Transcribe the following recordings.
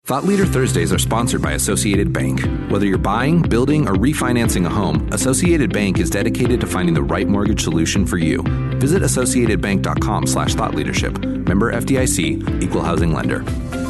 Thought Leader Thursdays are sponsored by Associated Bank. Whether you're buying, building, or refinancing a home, Associated Bank is dedicated to finding the right mortgage solution for you. Visit associatedbank.com/thoughtleadership. Member FDIC, Equal Housing Lender.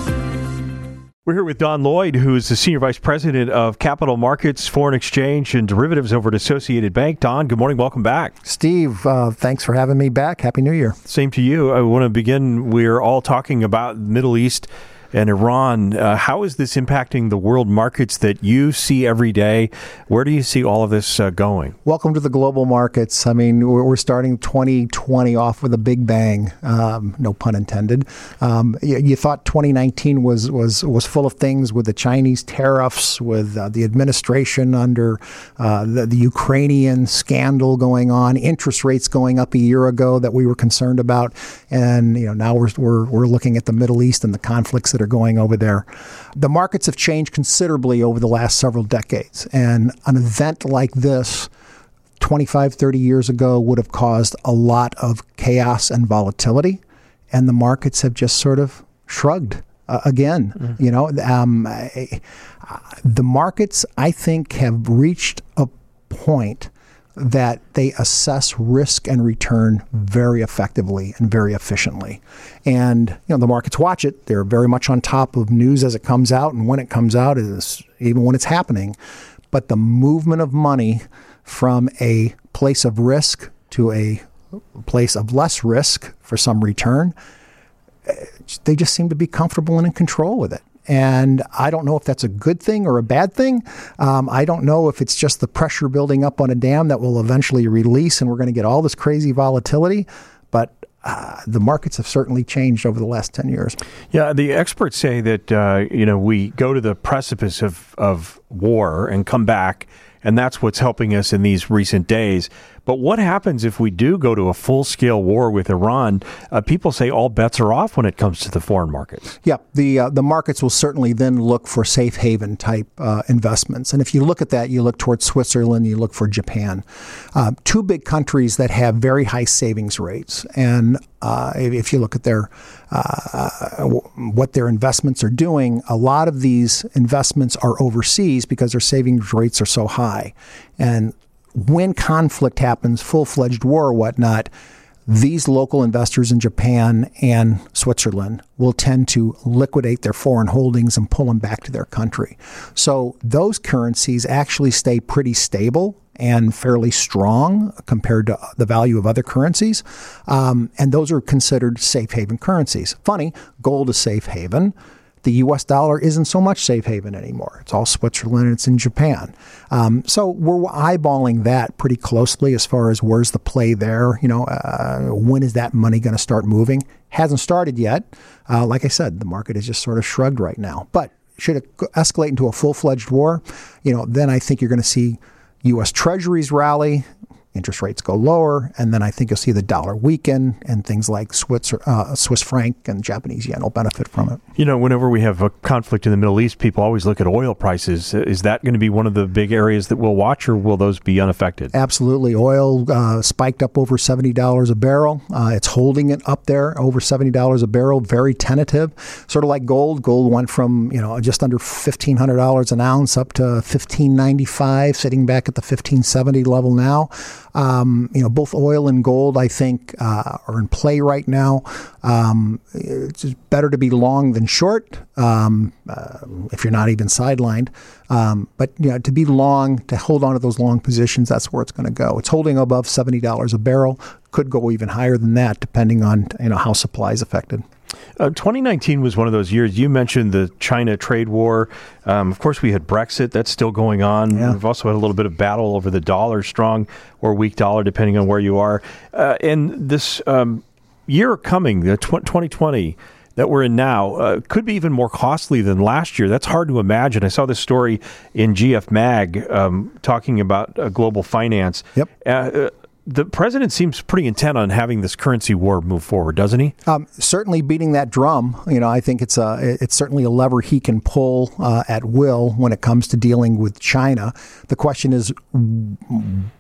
We're here with Don Lloyd, who's the Senior Vice President of Capital Markets, Foreign Exchange, and Derivatives over at Associated Bank. Don, good morning. Welcome back. Steve, thanks for having me back. Happy New Year. Same to you. I want to begin. We're all talking about the Middle East and Iran. How is this impacting the world markets that you see every day? Where do you see all of this going? Welcome to the global markets. I mean, we're starting 2020 off with a big bang, no pun intended. You thought 2019 was full of things with the Chinese tariffs, with the administration under the Ukrainian scandal going on, interest rates going up a year ago that we were concerned about, and now we're looking at the Middle East and the conflicts that are going over there. The markets have changed considerably over the last several decades, and an event like this 25, 30 years ago would have caused a lot of chaos and volatility, and the markets have just sort of shrugged again. The markets, I think, have reached a point that they assess risk and return very effectively and very efficiently. And, the markets watch it. They're very much on top of news as it comes out and when it comes out, is even when it's happening. But the movement of money from a place of risk to a place of less risk for some return, they just seem to be comfortable and in control with it. And I don't know if that's a good thing or a bad thing. I don't know if it's just the pressure building up on a dam that will eventually release and we're going to get all this crazy volatility. But the markets have certainly changed over the last 10 years. Yeah, the experts say that, we go to the precipice of war and come back, and that's what's helping us in these recent days. But what happens if we do go to a full-scale war with Iran? People say all bets are off when it comes to the foreign markets. Yeah, the markets will certainly then look for safe haven type investments. And if you look at that, you look towards Switzerland, you look for Japan. Two big countries that have very high savings rates. And if you look at what their investments are doing, a lot of these investments are overseas because their savings rates are so high. And when conflict happens, full-fledged war or whatnot, these local investors in Japan and Switzerland will tend to liquidate their foreign holdings and pull them back to their country. So those currencies actually stay pretty stable and fairly strong compared to the value of other currencies. And those are considered safe haven currencies. Funny, gold is safe haven. The U.S. dollar isn't so much safe haven anymore. It's all Switzerland and it's in Japan. So we're eyeballing that pretty closely as far as where's the play there. When is that money going to start moving? Hasn't started yet. Like I said, the market is just sort of shrugged right now. But should it escalate into a full-fledged war, then I think you're going to see U.S. Treasuries rally, interest rates go lower, and then I think you'll see the dollar weaken, and things like Swiss franc and Japanese yen will benefit from it. Whenever we have a conflict in the Middle East, people always look at oil prices. Is that going to be one of the big areas that we'll watch, or will those be unaffected? Absolutely. Oil spiked up over $70 a barrel. It's holding it up there over $70 a barrel, very tentative. Sort of like gold. Gold went from just under $1,500 an ounce up to $1,595, sitting back at the $1,570 level now. Both oil and gold, I think, are in play right now. It's better to be long than short, if you're not even sidelined. But to be long, to hold on to those long positions, that's where it's going to go. It's holding above $70 a barrel. Could go even higher than that, depending on how supply is affected. 2019 was one of those years. You mentioned the China trade war. Of course, we had Brexit. That's still going on. Yeah. We've also had a little bit of battle over the dollar, strong or weak dollar, depending on where you are. And this year coming, the 2020, that we're in now, could be even more costly than last year. That's hard to imagine. I saw this story in GF Mag talking about global finance. Yep. The president seems pretty intent on having this currency war move forward, doesn't he? Certainly beating that drum. I think it's certainly a lever he can pull at will when it comes to dealing with China. The question is,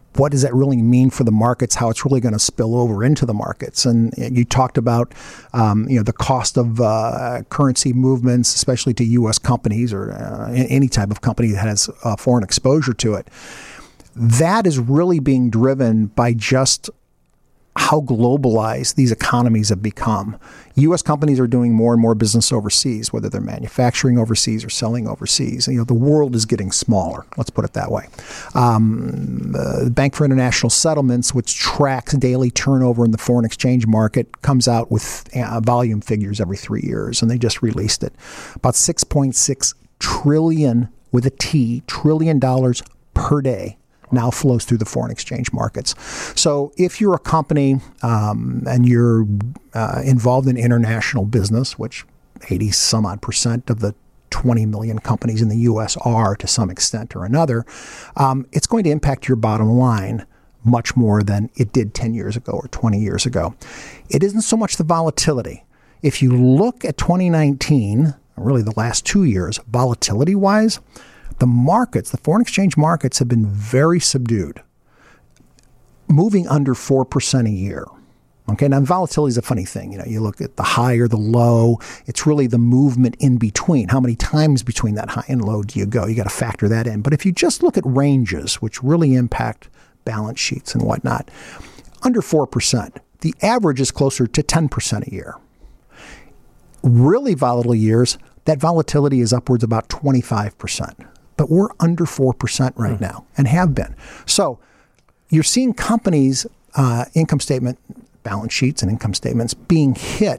what does that really mean for the markets, how it's really going to spill over into the markets. And you talked about the cost of currency movements, especially to U.S. companies or any type of company that has foreign exposure to it. That is really being driven by just how globalized these economies have become. U.S. companies are doing more and more business overseas, whether they're manufacturing overseas or selling overseas. The world is getting smaller, let's put it that way. The Bank for International Settlements, which tracks daily turnover in the foreign exchange market, comes out with volume figures every 3 years, and they just released it. About $6.6 trillion, with a T, trillion dollars per day now flows through the foreign exchange markets. So if you're a company and you're involved in international business, which 80 some odd percent of the 20 million companies in the U.S. are to some extent or another, it's going to impact your bottom line much more than it did 10 years ago or 20 years ago. It isn't so much the volatility. If you look at 2019, really the last 2 years, volatility-wise, the markets, the foreign exchange markets, have been very subdued, moving under 4% a year. Okay, now volatility is a funny thing. You look at the high or the low. It's really the movement in between. How many times between that high and low do you go? You got to factor that in. But if you just look at ranges, which really impact balance sheets and whatnot, under 4%. The average is closer to 10% a year. Really volatile years, that volatility is upwards about 25%. But we're under 4% right now and have been. So you're seeing companies' income statement, balance sheets and income statements being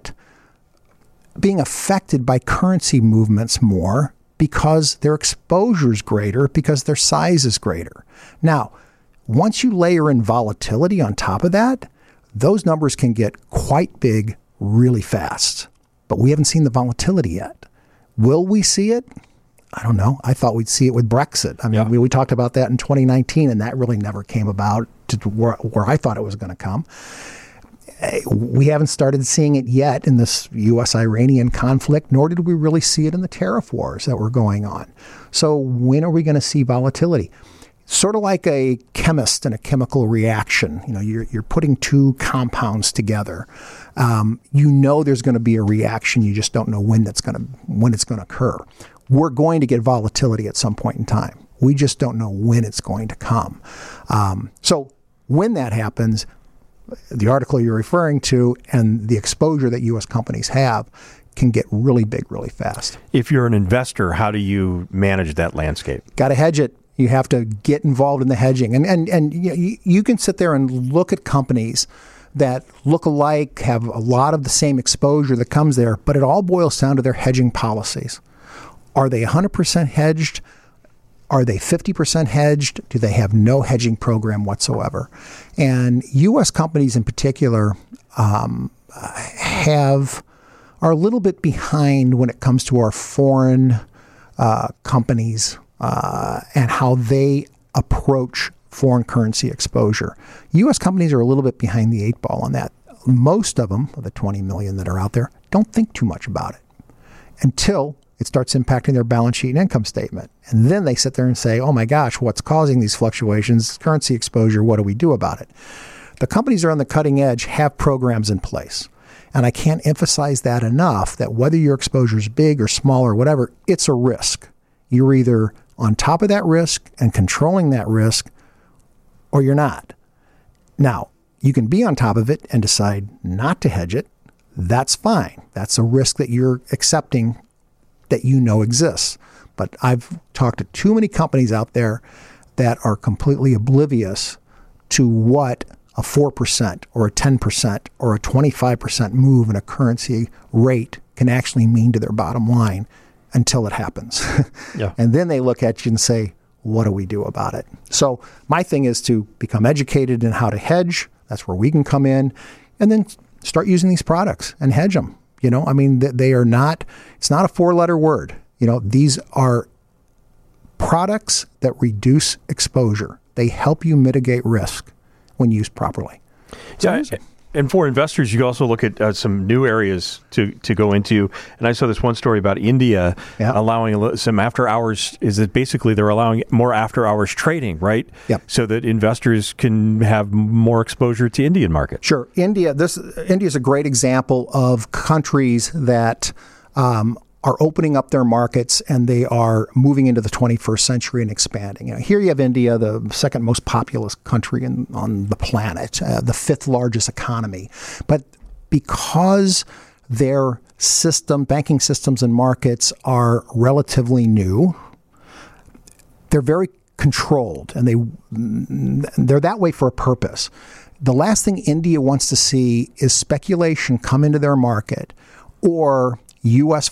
affected by currency movements more because their exposure is greater, because their size is greater. Now, once you layer in volatility on top of that, those numbers can get quite big really fast. But we haven't seen the volatility yet. Will we see it? I don't know. I thought we'd see it with Brexit. I mean, we talked about that in 2019, and that really never came about to where I thought it was going to come. We haven't started seeing it yet in this U.S.-Iranian conflict, nor did we really see it in the tariff wars that were going on. So when are we going to see volatility? Sort of like a chemist in a chemical reaction. You're putting two compounds together. There's going to be a reaction. You just don't know when it's going to occur. We're going to get volatility at some point in time. We just don't know when it's going to come. So when that happens, the article you're referring to and the exposure that U.S. companies have can get really big really fast. If you're an investor, how do you manage that landscape? Got to hedge it. You have to get involved in the hedging. And you can sit there and look at companies that look alike, have a lot of the same exposure that comes there, but it all boils down to their hedging policies. Are they 100% hedged? Are they 50% hedged? Do they have no hedging program whatsoever? And U.S. companies in particular are a little bit behind when it comes to our foreign companies and how they approach foreign currency exposure. U.S. companies are a little bit behind the eight ball on that. Most of them, of the 20 million that are out there, don't think too much about it until it starts impacting their balance sheet and income statement. And then they sit there and say, oh my gosh, what's causing these fluctuations? Currency exposure, what do we do about it? The companies that are on the cutting edge have programs in place. And I can't emphasize that enough, that whether your exposure is big or small or whatever, it's a risk. You're either on top of that risk and controlling that risk, or you're not. Now, you can be on top of it and decide not to hedge it. That's fine. That's a risk that you're accepting that exists. But I've talked to too many companies out there that are completely oblivious to what a 4% or a 10% or a 25% move in a currency rate can actually mean to their bottom line until it happens. Yeah. And then they look at you and say, what do we do about it? So my thing is to become educated in how to hedge. That's where we can come in, and then start using these products and hedge them. They are not, it's not a four-letter word. These are products that reduce exposure. They help you mitigate risk when used properly. So And for investors, you also look at some new areas to go into. And I saw this one story about India allowing some after hours. Is that basically they're allowing more after hours trading, right? Yep. So that investors can have more exposure to Indian market. Sure. India is a great example of countries that are opening up their markets and they are moving into the 21st century and expanding. Here you have India, the second most populous country on the planet, the fifth largest economy. But because their banking systems and markets are relatively new, they're very controlled, and they're that way for a purpose. The last thing India wants to see is speculation come into their market, or U.S.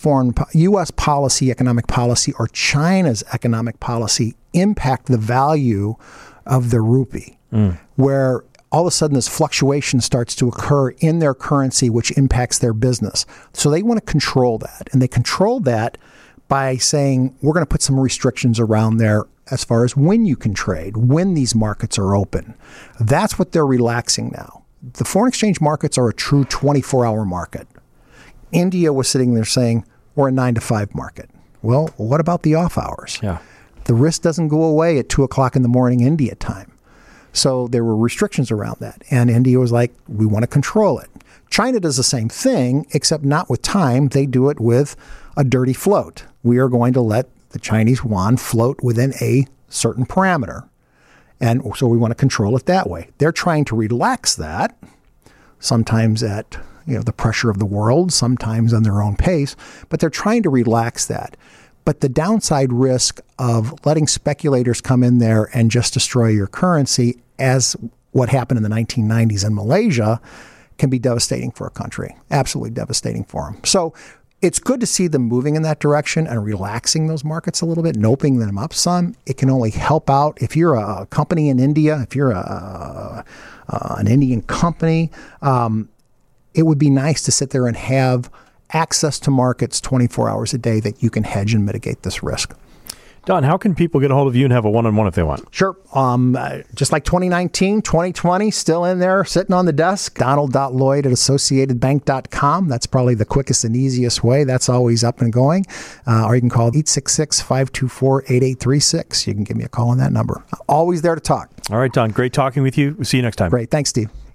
policy, economic policy, or China's economic policy impact the value of the rupee, where all of a sudden this fluctuation starts to occur in their currency, which impacts their business. So they want to control that. And they control that by saying, we're going to put some restrictions around there as far as when you can trade, when these markets are open. That's what they're relaxing now. The foreign exchange markets are a true 24-hour market. India was sitting there saying, we're a 9 to 5 market. Well, what about the off hours? Yeah. The risk doesn't go away at 2 o'clock in the morning India time. So there were restrictions around that. And India was like, we want to control it. China does the same thing, except not with time. They do it with a dirty float. We are going to let the Chinese yuan float within a certain parameter. And so we want to control it that way. They're trying to relax that, sometimes at the pressure of the world, sometimes on their own pace, but they're trying to relax that. But the downside risk of letting speculators come in there and just destroy your currency, as what happened in the 1990s in Malaysia, can be devastating for a country, absolutely devastating for them. So it's good to see them moving in that direction and relaxing those markets a little bit and opening them up some. It can only help out. If you're a company in India, if you're an Indian company, it would be nice to sit there and have access to markets 24 hours a day that you can hedge and mitigate this risk. Don, how can people get a hold of you and have a one-on-one if they want? Sure. Just like 2019, 2020, still in there, sitting on the desk. Donald.Lloyd@AssociatedBank.com. That's probably the quickest and easiest way. That's always up and going. Or you can call 866-524-8836. You can give me a call on that number. Always there to talk. All right, Don. Great talking with you. We'll see you next time. Great. Thanks, Steve.